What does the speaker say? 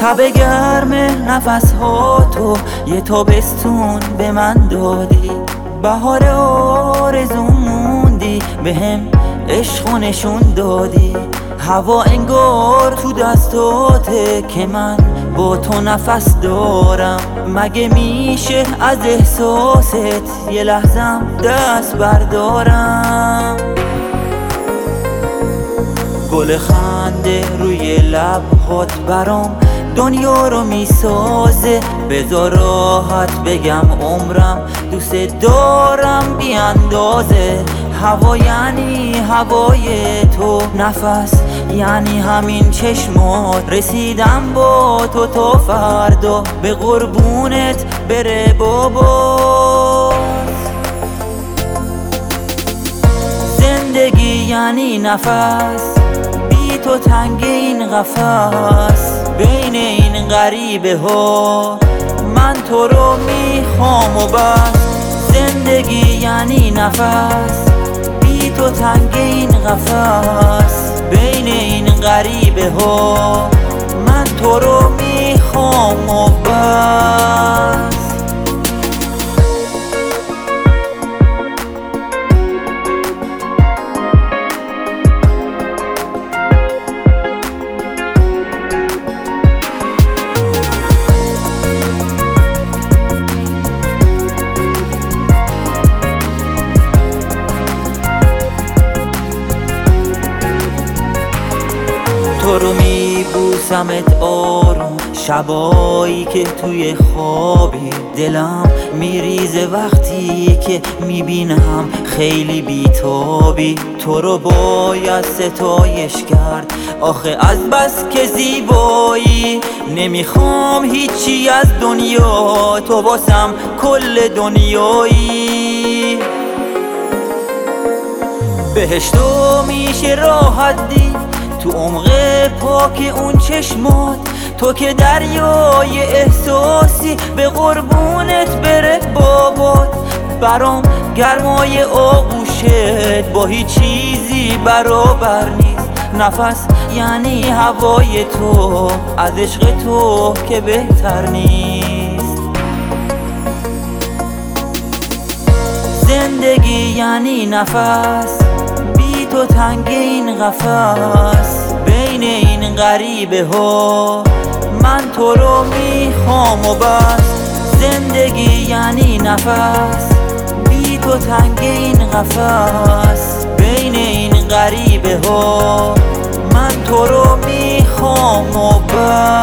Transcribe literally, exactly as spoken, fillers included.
شب گرم نفس ها تو یه تابستون به من دادی، بهار آرزو موندی بهم عشق و نشون دادی. هوا انگار تو دستاته که من با تو نفس دارم، مگه میشه از احساست یه لحظم دست بردارم؟ گل خنده روی لبهات برام دنیا رو میسازه، بذار راحت بگم عمرم دوست دارم بی اندازه. هوا یعنی هوای تو، نفس یعنی همین چشمات، رسیدم با تو تا فردا به قربونت بره بابا. زندگی یعنی نفس، بی تو تنگ این قفس، بین این غریبه ها من تو رو میخوام و بس. زندگی یعنی نفس، بی تو تنگ این قفس، بین این غریبه ها من تو رو میخوام و بس. تو رو میبوسمت آروم، شبایی که توی خوابی دلم میریزه وقتی که میبینم خیلی بیتابی. تو رو باید ستایش کرد آخه از بس که زیبایی، نمیخوام هیچی از دنیا، تو واسم کل دنیایی. بهشتو میشه راحت دید تو عمق پاک اون چشمات، تو که دریای احساسی به قربونت بره بابات. برام گرمای آغوشت با هیچ چیزی برابر نیست، نفس یعنی هوای تو، از عشق تو که بهتر نیست. زندگی یعنی نفس، بی تو تنگ این قفس، بین این غریبه ها من تو رو میخوام و بس. زندگی یعنی نفس، بی تو تنگ این قفس، بین این غریبه ها من تو رو میخوام و بس.